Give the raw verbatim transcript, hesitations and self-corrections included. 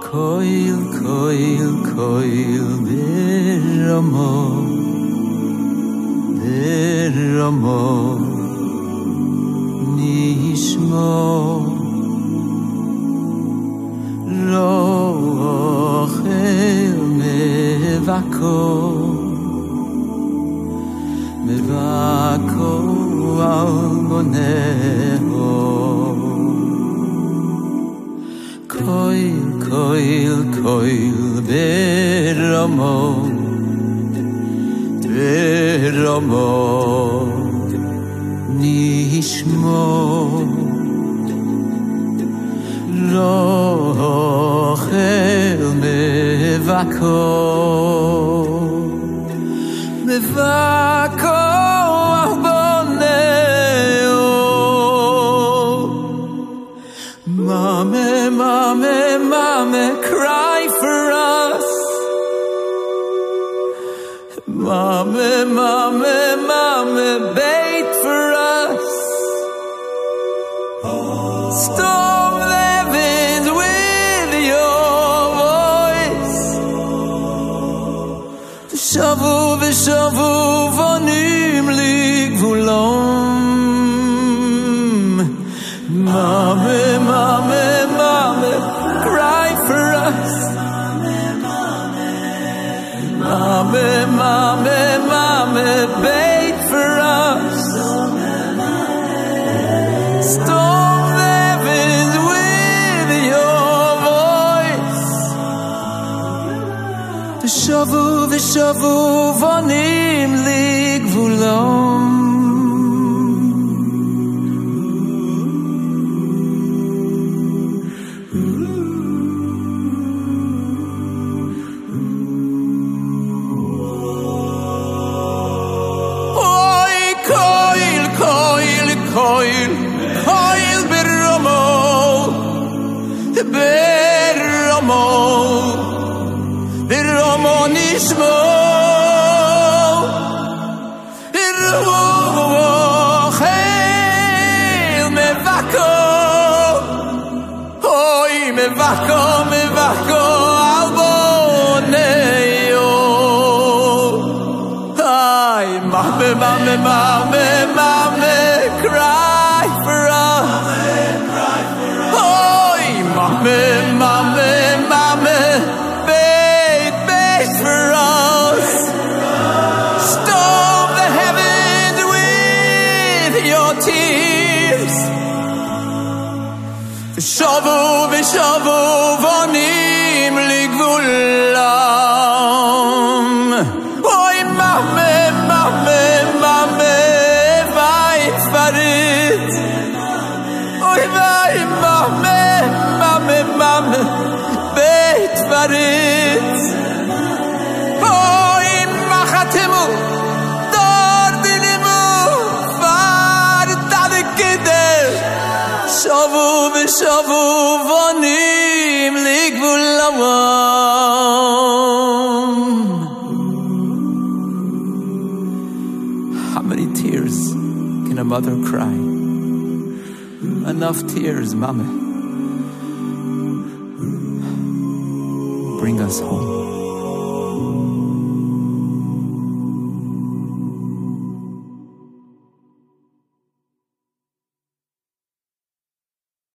Koil, koil, koil, beramo, beramo, nishmo, rochel mevako, mevako al boneho. Koil, koil, koil, beramo, beramo, nishmo, rochel mevako, mevako al boneo. Mame, mame, mame, cry for us. Mame, mame, mame, bait for us. Storm the winds with your voice. Shavu v'shavu vonim ligvulom. Mame, mame, mame, cry for us. Mame, mame, mame, bait for us. Storm the winds with your voice. V'shavu, v'shavu, vonim ligvulom. Koil, koil beramo, beramo, beramo nishmo, rochel mevako, hoy mevako, mevako al boneo. Ay, mame, mame, mame, mame, cry for us. Oh, mame, mame, mame, bait, bait for us. Storm the heavens with your tears. V'shavu, v'shavu, vonim ligvulam. Oh, mame, mame, mame, bait for it. Oy vay, mame, mame, mame, bait for it. Oy machatemu, dor dinimu, far tadekide. Shavu v'shavu vonim ligvulam. How many tears can a mother cry? Enough tears, mama. Bring us home.